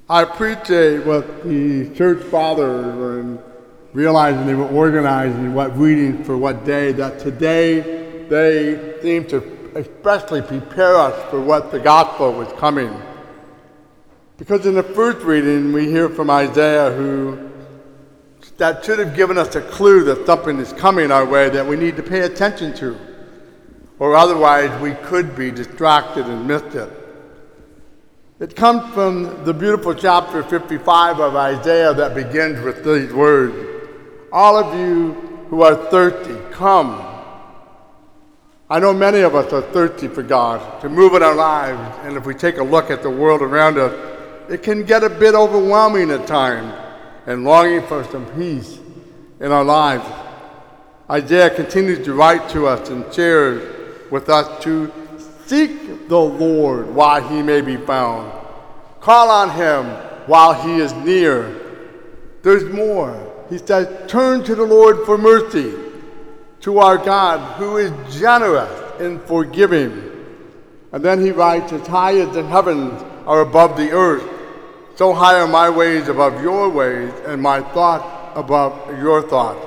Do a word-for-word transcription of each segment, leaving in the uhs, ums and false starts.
I appreciate what the church fathers were in realizing they were organizing what readings for what day, that today they seem to especially prepare us for what the gospel was coming. Because in the first reading we hear from Isaiah, who that should have given us a clue that something is coming our way that we need to pay attention to, or otherwise we could be distracted and miss it. It comes from the beautiful chapter fifty-five of Isaiah that begins with these words: "All of you who are thirsty, come." I know many of us are thirsty for God, to move in our lives, and if we take a look at the world around us, it can get a bit overwhelming at times, and longing for some peace in our lives. Isaiah continues to write to us and shares with us to seek the Lord while he may be found. Call on him while he is near. There's more. He says, turn to the Lord for mercy, to our God who is generous in forgiving. And then he writes, as high as the heavens are above the earth, so high are my ways above your ways, and my thoughts above your thoughts.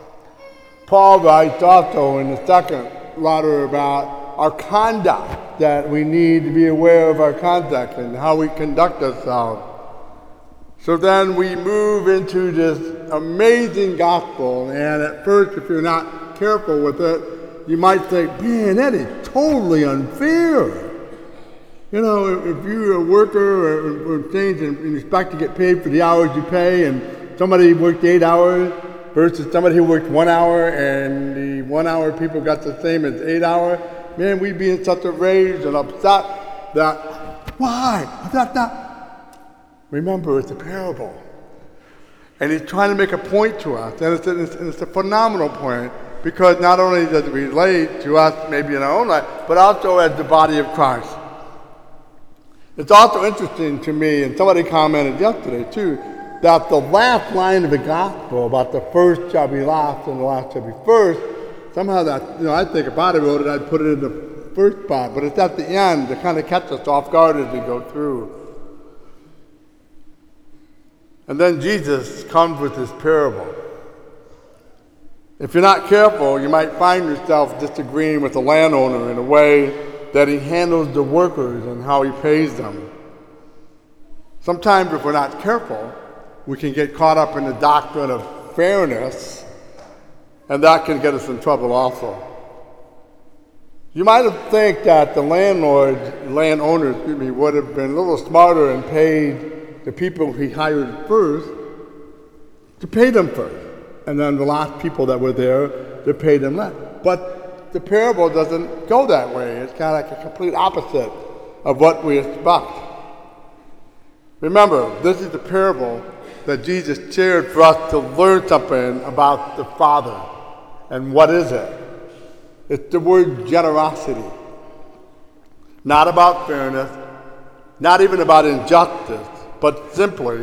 Paul writes also in the second letter about our conduct, that we need to be aware of our conduct and how we conduct ourselves. So then we move into this amazing gospel, and at first, if you're not careful with it, you might think, man, that is totally unfair. You know, if you're a worker or, or things and you expect to get paid for the hours you pay, and somebody worked eight hours versus somebody who worked one hour, and the one hour people got the same as eight hours, man, we'd be in such a rage and upset that, why? That, that. Remember, it's a parable. And he's trying to make a point to us, and it's, it's, it's a phenomenal point, because not only does it relate to us maybe in our own life, but also as the body of Christ. It's also interesting to me, and somebody commented yesterday too, that the last line of the gospel about the first shall be last and the last shall be first, somehow that, you know, I think if I'd have wrote it, I'd put it in the first spot, but it's at the end to kind of catch us off guard as we go through. And then Jesus comes with this parable. If you're not careful, you might find yourself disagreeing with the landowner in a way that he handles the workers and how he pays them. Sometimes if we're not careful, we can get caught up in the doctrine of fairness, and that can get us in trouble also. You might have think that the landlord, landowner, excuse me, would have been a little smarter and paid the people he hired first to pay them first, and then the last people that were there to pay them less. But the parable doesn't go that way. It's kind of like a complete opposite of what we expect. Remember, this is the parable that Jesus shared for us to learn something about the Father. And what is it? It's the word generosity. Not about fairness, not even about injustice, but simply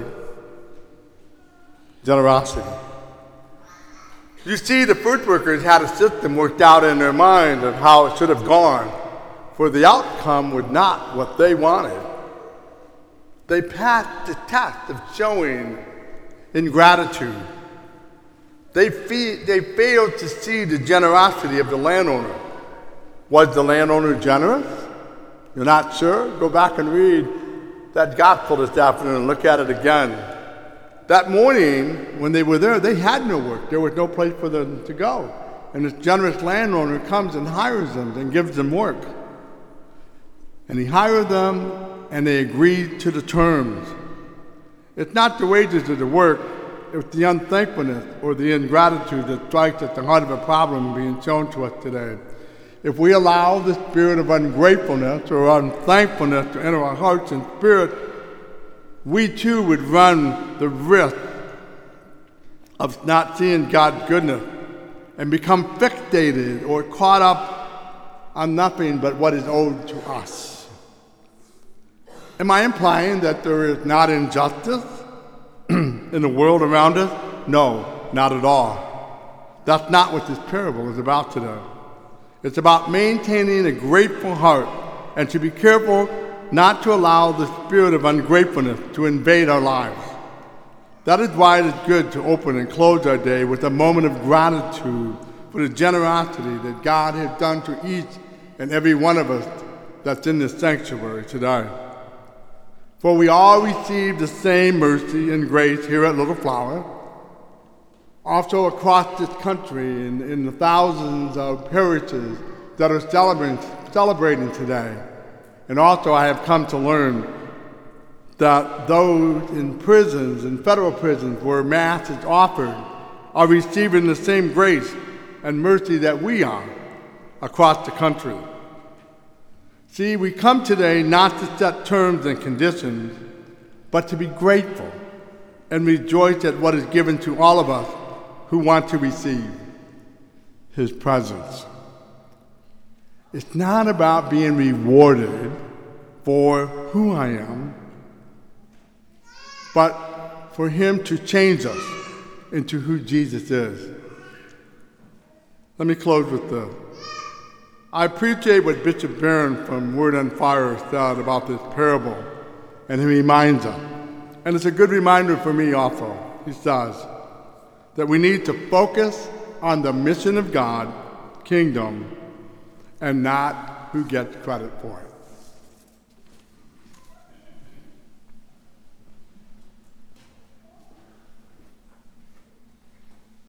generosity. You see, the fruit workers had a system worked out in their mind of how it should have gone, for the outcome was not what they wanted. They passed the test of showing ingratitude. They, fe- they failed to see the generosity of the landowner. Was the landowner generous? You're not sure? Go back and read that gospel this afternoon and look at it again. That morning, when they were there, they had no work. There was no place for them to go. And this generous landowner comes and hires them and gives them work. And he hired them, and they agreed to the terms. It's not the wages of the work, it's the unthankfulness or the ingratitude that strikes at the heart of a problem being shown to us today. If we allow the spirit of ungratefulness or unthankfulness to enter our hearts and spirit, we too would run the risk of not seeing God's goodness and become fixated or caught up on nothing but what is owed to us. Am I implying that there is not injustice in the world around us? No, not at all. That's not what this parable is about today. It's about maintaining a grateful heart and to be careful not to allow the spirit of ungratefulness to invade our lives. That is why it is good to open and close our day with a moment of gratitude for the generosity that God has done to each and every one of us that's in this sanctuary today. For we all receive the same mercy and grace here at Little Flower. Also across this country in, in the thousands of parishes that are celebrating, celebrating today. And also I have come to learn that those in prisons, in federal prisons where Mass is offered, are receiving the same grace and mercy that we are across the country. See, we come today not to set terms and conditions, but to be grateful and rejoice at what is given to all of us who want to receive His presence. It's not about being rewarded for who I am, but for Him to change us into who Jesus is. Let me close with this. I appreciate what Bishop Barron from Word on Fire said about this parable, and he reminds us, and it's a good reminder for me also, he says, that we need to focus on the mission of God, kingdom, and not who gets credit for it.